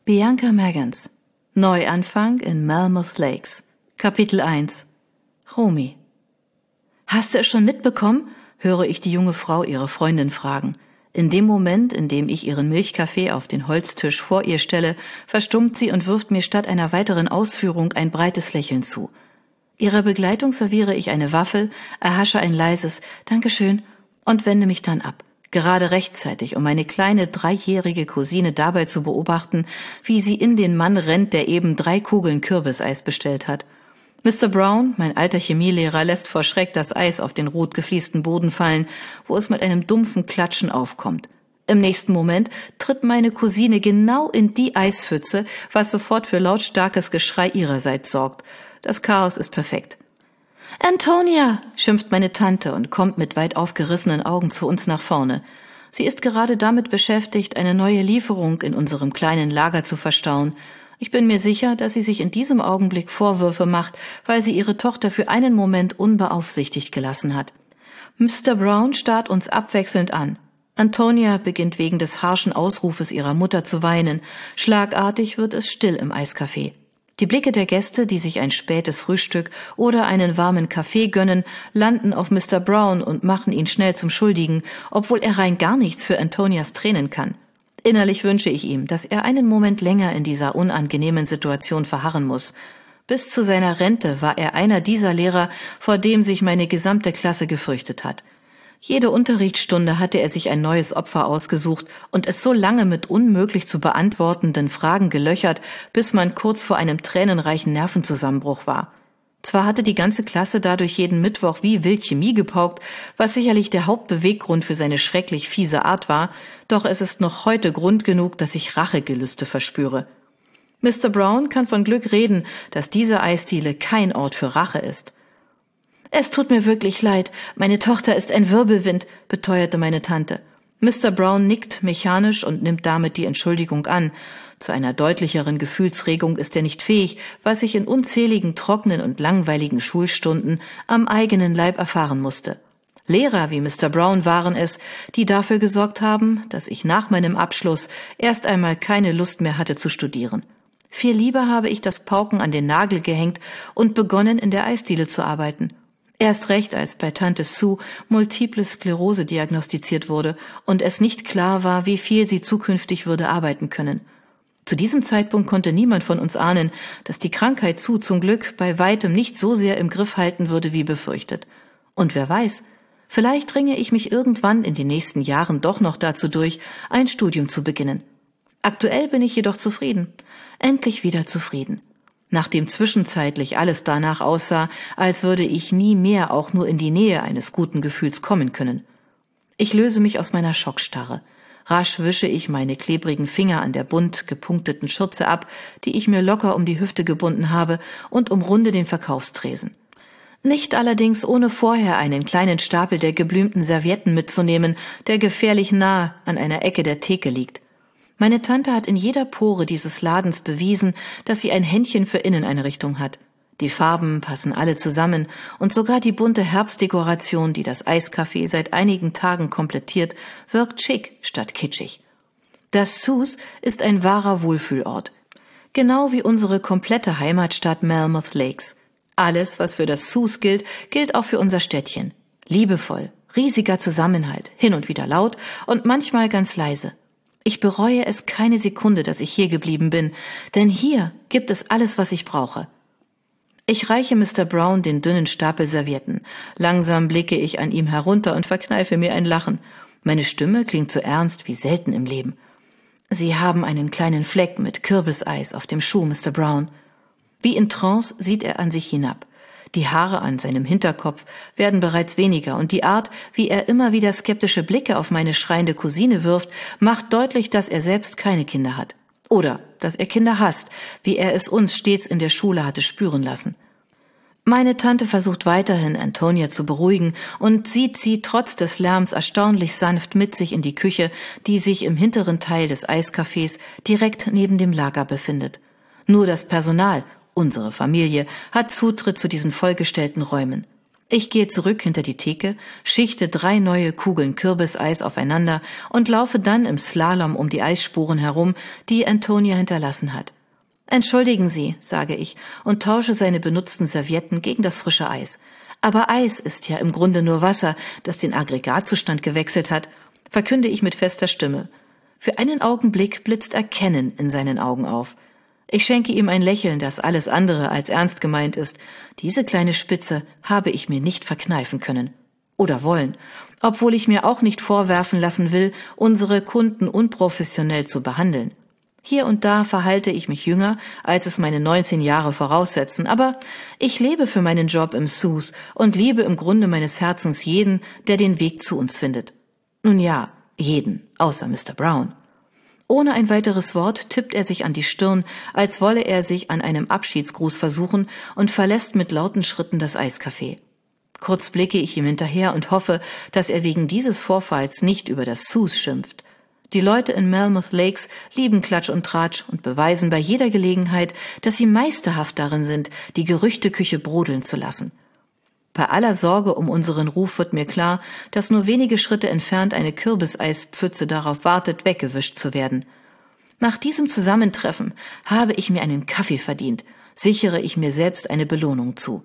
Bianca Maggans. Neuanfang in Melmoth Lakes. Kapitel 1. Romy. »Hast du es schon mitbekommen?« höre ich die junge Frau ihre Freundin fragen. In dem Moment, in dem ich ihren Milchkaffee auf den Holztisch vor ihr stelle, verstummt sie und wirft mir statt einer weiteren Ausführung ein breites Lächeln zu. Ihrer Begleitung serviere ich eine Waffel, erhasche ein leises »Dankeschön« und wende mich dann ab. Gerade rechtzeitig, um meine kleine 3-jährige Cousine dabei zu beobachten, wie sie in den Mann rennt, der eben 3 Kugeln Kürbiseis bestellt hat. Mr. Brown, mein alter Chemielehrer, lässt vor Schreck das Eis auf den rot gefliesten Boden fallen, wo es mit einem dumpfen Klatschen aufkommt. Im nächsten Moment tritt meine Cousine genau in die Eispfütze, was sofort für lautstarkes Geschrei ihrerseits sorgt. Das Chaos ist perfekt. »Antonia«, schimpft meine Tante und kommt mit weit aufgerissenen Augen zu uns nach vorne. Sie ist gerade damit beschäftigt, eine neue Lieferung in unserem kleinen Lager zu verstauen. Ich bin mir sicher, dass sie sich in diesem Augenblick Vorwürfe macht, weil sie ihre Tochter für einen Moment unbeaufsichtigt gelassen hat. Mr. Brown starrt uns abwechselnd an. Antonia beginnt wegen des harschen Ausrufes ihrer Mutter zu weinen. Schlagartig wird es still im Eiscafé. Die Blicke der Gäste, die sich ein spätes Frühstück oder einen warmen Kaffee gönnen, landen auf Mr. Brown und machen ihn schnell zum Schuldigen, obwohl er rein gar nichts für Antonias Tränen kann. Innerlich wünsche ich ihm, dass er einen Moment länger in dieser unangenehmen Situation verharren muss. Bis zu seiner Rente war er einer dieser Lehrer, vor dem sich meine gesamte Klasse gefürchtet hat. Jede Unterrichtsstunde hatte er sich ein neues Opfer ausgesucht und es so lange mit unmöglich zu beantwortenden Fragen gelöchert, bis man kurz vor einem tränenreichen Nervenzusammenbruch war. Zwar hatte die ganze Klasse dadurch jeden Mittwoch wie wild Chemie gepaukt, was sicherlich der Hauptbeweggrund für seine schrecklich fiese Art war, doch es ist noch heute Grund genug, dass ich Rachegelüste verspüre. Mr. Brown kann von Glück reden, dass diese Eisdiele kein Ort für Rache ist. »Es tut mir wirklich leid, meine Tochter ist ein Wirbelwind«, beteuerte meine Tante. Mr. Brown nickt mechanisch und nimmt damit die Entschuldigung an. Zu einer deutlicheren Gefühlsregung ist er nicht fähig, was ich in unzähligen trockenen und langweiligen Schulstunden am eigenen Leib erfahren musste. Lehrer wie Mr. Brown waren es, die dafür gesorgt haben, dass ich nach meinem Abschluss erst einmal keine Lust mehr hatte zu studieren. Viel lieber habe ich das Pauken an den Nagel gehängt und begonnen, in der Eisdiele zu arbeiten. Erst recht, als bei Tante Sue Multiple Sklerose diagnostiziert wurde und es nicht klar war, wie viel sie zukünftig würde arbeiten können. Zu diesem Zeitpunkt konnte niemand von uns ahnen, dass die Krankheit Sue zum Glück bei weitem nicht so sehr im Griff halten würde wie befürchtet. Und wer weiß, vielleicht ringe ich mich irgendwann in den nächsten Jahren doch noch dazu durch, ein Studium zu beginnen. Aktuell bin ich jedoch zufrieden. Endlich wieder zufrieden. Nachdem zwischenzeitlich alles danach aussah, als würde ich nie mehr auch nur in die Nähe eines guten Gefühls kommen können. Ich löse mich aus meiner Schockstarre. Rasch wische ich meine klebrigen Finger an der bunt gepunkteten Schürze ab, die ich mir locker um die Hüfte gebunden habe, und umrunde den Verkaufstresen. Nicht allerdings ohne vorher einen kleinen Stapel der geblümten Servietten mitzunehmen, der gefährlich nahe an einer Ecke der Theke liegt. Meine Tante hat in jeder Pore dieses Ladens bewiesen, dass sie ein Händchen für Inneneinrichtung hat. Die Farben passen alle zusammen und sogar die bunte Herbstdekoration, die das Eiscafé seit einigen Tagen komplettiert, wirkt schick statt kitschig. Das Sue's ist ein wahrer Wohlfühlort. Genau wie unsere komplette Heimatstadt Melmoth Lakes. Alles, was für das Sue's gilt, gilt auch für unser Städtchen. Liebevoll, riesiger Zusammenhalt, hin und wieder laut und manchmal ganz leise. Ich bereue es keine Sekunde, dass ich hier geblieben bin, denn hier gibt es alles, was ich brauche. Ich reiche Mr. Brown den dünnen Stapel Servietten. Langsam blicke ich an ihm herunter und verkneife mir ein Lachen. Meine Stimme klingt so ernst wie selten im Leben. »Sie haben einen kleinen Fleck mit Kürbiseis auf dem Schuh, Mr. Brown.« Wie in Trance sieht er an sich hinab. Die Haare an seinem Hinterkopf werden bereits weniger und die Art, wie er immer wieder skeptische Blicke auf meine schreiende Cousine wirft, macht deutlich, dass er selbst keine Kinder hat. Oder dass er Kinder hasst, wie er es uns stets in der Schule hatte spüren lassen. Meine Tante versucht weiterhin, Antonia zu beruhigen und zieht sie trotz des Lärms erstaunlich sanft mit sich in die Küche, die sich im hinteren Teil des Eiscafés direkt neben dem Lager befindet. Nur das Personal, unsere Familie, hat Zutritt zu diesen vollgestellten Räumen. Ich gehe zurück hinter die Theke, schichte 3 neue Kugeln Kürbiseis aufeinander und laufe dann im Slalom um die Eisspuren herum, die Antonia hinterlassen hat. »Entschuldigen Sie«, sage ich und tausche seine benutzten Servietten gegen das frische Eis. »Aber Eis ist ja im Grunde nur Wasser, das den Aggregatzustand gewechselt hat«, verkünde ich mit fester Stimme. Für einen Augenblick blitzt Erkennen in seinen Augen auf. Ich schenke ihm ein Lächeln, das alles andere als ernst gemeint ist. Diese kleine Spitze habe ich mir nicht verkneifen können. Oder wollen. Obwohl ich mir auch nicht vorwerfen lassen will, unsere Kunden unprofessionell zu behandeln. Hier und da verhalte ich mich jünger, als es meine 19 Jahre voraussetzen, aber ich lebe für meinen Job im Sue's und liebe im Grunde meines Herzens jeden, der den Weg zu uns findet. Nun ja, jeden, außer Mr. Brown. Ohne ein weiteres Wort tippt er sich an die Stirn, als wolle er sich an einem Abschiedsgruß versuchen und verlässt mit lauten Schritten das Eiscafé. Kurz blicke ich ihm hinterher und hoffe, dass er wegen dieses Vorfalls nicht über das Sue's schimpft. Die Leute in Melmoth Lakes lieben Klatsch und Tratsch und beweisen bei jeder Gelegenheit, dass sie meisterhaft darin sind, die Gerüchteküche brodeln zu lassen. Bei aller Sorge um unseren Ruf wird mir klar, dass nur wenige Schritte entfernt eine Kürbiseis-Pfütze darauf wartet, weggewischt zu werden. Nach diesem Zusammentreffen habe ich mir einen Kaffee verdient, sichere ich mir selbst eine Belohnung zu.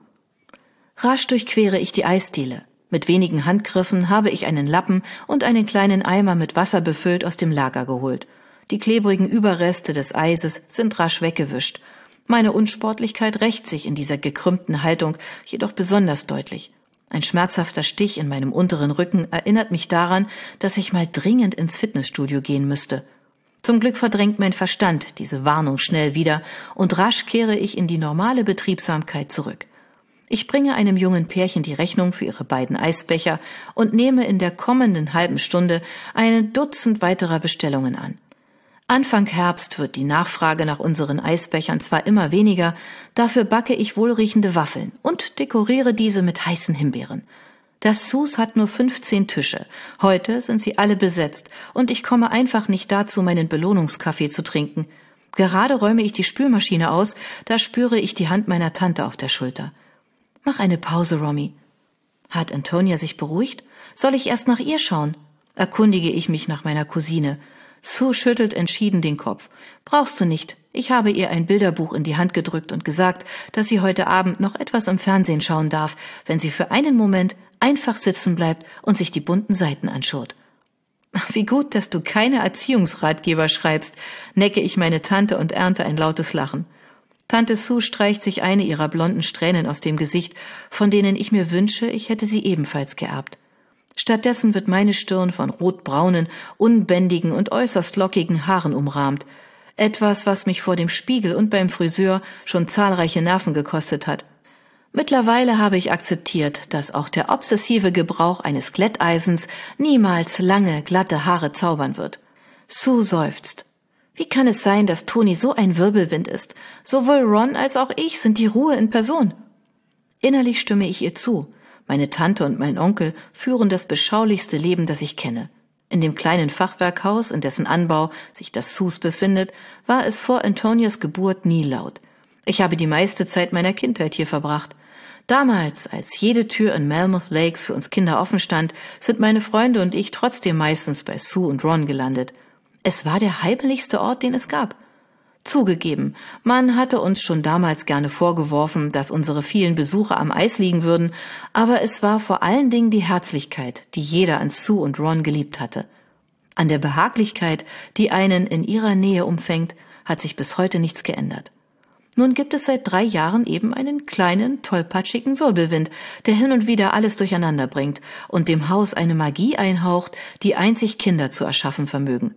Rasch durchquere ich die Eisdiele. Mit wenigen Handgriffen habe ich einen Lappen und einen kleinen Eimer mit Wasser befüllt aus dem Lager geholt. Die klebrigen Überreste des Eises sind rasch weggewischt. Meine Unsportlichkeit rächt sich in dieser gekrümmten Haltung jedoch besonders deutlich. Ein schmerzhafter Stich in meinem unteren Rücken erinnert mich daran, dass ich mal dringend ins Fitnessstudio gehen müsste. Zum Glück verdrängt mein Verstand diese Warnung schnell wieder und rasch kehre ich in die normale Betriebsamkeit zurück. Ich bringe einem jungen Pärchen die Rechnung für ihre beiden Eisbecher und nehme in der kommenden halben Stunde ein Dutzend weiterer Bestellungen an. Anfang Herbst wird die Nachfrage nach unseren Eisbechern zwar immer weniger, dafür backe ich wohlriechende Waffeln und dekoriere diese mit heißen Himbeeren. Das Sue's hat nur 15 Tische. Heute sind sie alle besetzt und ich komme einfach nicht dazu, meinen Belohnungskaffee zu trinken. Gerade räume ich die Spülmaschine aus, da spüre ich die Hand meiner Tante auf der Schulter. »Mach eine Pause, Romy.« Hat Antonia sich beruhigt? Soll ich erst nach ihr schauen? Erkundige ich mich nach meiner Cousine. Sue schüttelt entschieden den Kopf. »Brauchst du nicht. Ich habe ihr ein Bilderbuch in die Hand gedrückt und gesagt, dass sie heute Abend noch etwas im Fernsehen schauen darf, wenn sie für einen Moment einfach sitzen bleibt und sich die bunten Seiten anschaut.« »Wie gut, dass du keine Erziehungsratgeber schreibst«, necke ich meine Tante und ernte ein lautes Lachen. Tante Sue streicht sich eine ihrer blonden Strähnen aus dem Gesicht, von denen ich mir wünsche, ich hätte sie ebenfalls geerbt. Stattdessen wird meine Stirn von rotbraunen, unbändigen und äußerst lockigen Haaren umrahmt. Etwas, was mich vor dem Spiegel und beim Friseur schon zahlreiche Nerven gekostet hat. Mittlerweile habe ich akzeptiert, dass auch der obsessive Gebrauch eines Glätteisens niemals lange, glatte Haare zaubern wird. Sue seufzt. Wie kann es sein, dass Toni so ein Wirbelwind ist? Sowohl Ron als auch ich sind die Ruhe in Person. Innerlich stimme ich ihr zu. Meine Tante und mein Onkel führen das beschaulichste Leben, das ich kenne. In dem kleinen Fachwerkhaus, in dessen Anbau sich das Sue's befindet, war es vor Antonias Geburt nie laut. Ich habe die meiste Zeit meiner Kindheit hier verbracht. Damals, als jede Tür in Melmoth Lakes für uns Kinder offen stand, sind meine Freunde und ich trotzdem meistens bei Sue und Ron gelandet. Es war der heimlichste Ort, den es gab. Zugegeben, man hatte uns schon damals gerne vorgeworfen, dass unsere vielen Besuche am Eis liegen würden, aber es war vor allen Dingen die Herzlichkeit, die jeder an Sue und Ron geliebt hatte. An der Behaglichkeit, die einen in ihrer Nähe umfängt, hat sich bis heute nichts geändert. Nun gibt es seit 3 Jahren eben einen kleinen, tollpatschigen Wirbelwind, der hin und wieder alles durcheinander bringt und dem Haus eine Magie einhaucht, die einzig Kinder zu erschaffen vermögen.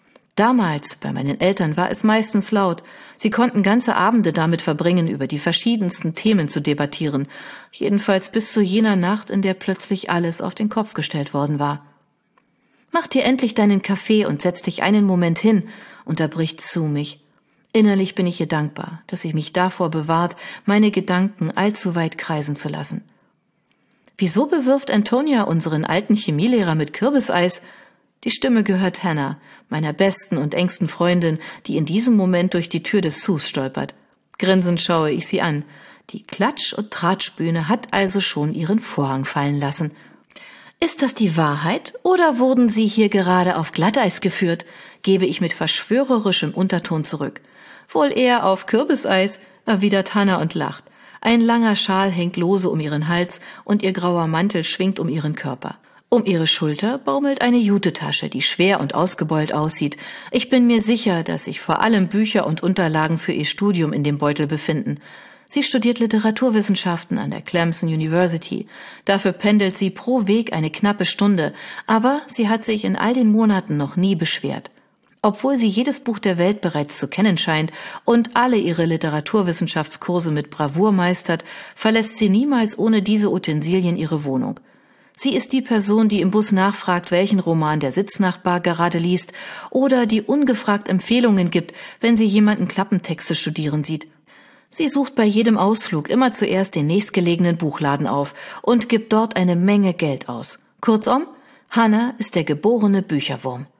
Damals, bei meinen Eltern, war es meistens laut. Sie konnten ganze Abende damit verbringen, über die verschiedensten Themen zu debattieren. Jedenfalls bis zu jener Nacht, in der plötzlich alles auf den Kopf gestellt worden war. »Mach dir endlich deinen Kaffee und setz dich einen Moment hin«, unterbricht Sue mich. Innerlich bin ich ihr dankbar, dass sie mich davor bewahrt, meine Gedanken allzu weit kreisen zu lassen. »Wieso bewirft Antonia unseren alten Chemielehrer mit Kürbiseis?« Die Stimme gehört Hannah, meiner besten und engsten Freundin, die in diesem Moment durch die Tür des Sue's stolpert. Grinsend schaue ich sie an. die Klatsch- und Tratschbühne hat also schon ihren Vorhang fallen lassen. Ist das die Wahrheit oder wurden Sie hier gerade auf Glatteis geführt? Gebe ich mit verschwörerischem Unterton zurück. Wohl eher auf Kürbiseis, erwidert Hannah und lacht. Ein langer Schal hängt lose um ihren Hals und ihr grauer Mantel schwingt um ihren Körper. Um ihre Schulter baumelt eine Jutetasche, die schwer und ausgebeult aussieht. Ich bin mir sicher, dass sich vor allem Bücher und Unterlagen für ihr Studium in dem Beutel befinden. Sie studiert Literaturwissenschaften an der Clemson University. Dafür pendelt sie pro Weg eine knappe Stunde, aber sie hat sich in all den Monaten noch nie beschwert. Obwohl sie jedes Buch der Welt bereits zu kennen scheint und alle ihre Literaturwissenschaftskurse mit Bravour meistert, verlässt sie niemals ohne diese Utensilien ihre Wohnung. Sie ist die Person, die im Bus nachfragt, welchen Roman der Sitznachbar gerade liest oder die ungefragt Empfehlungen gibt, wenn sie jemanden Klappentexte studieren sieht. Sie sucht bei jedem Ausflug immer zuerst den nächstgelegenen Buchladen auf und gibt dort eine Menge Geld aus. Kurzum, Hannah ist der geborene Bücherwurm.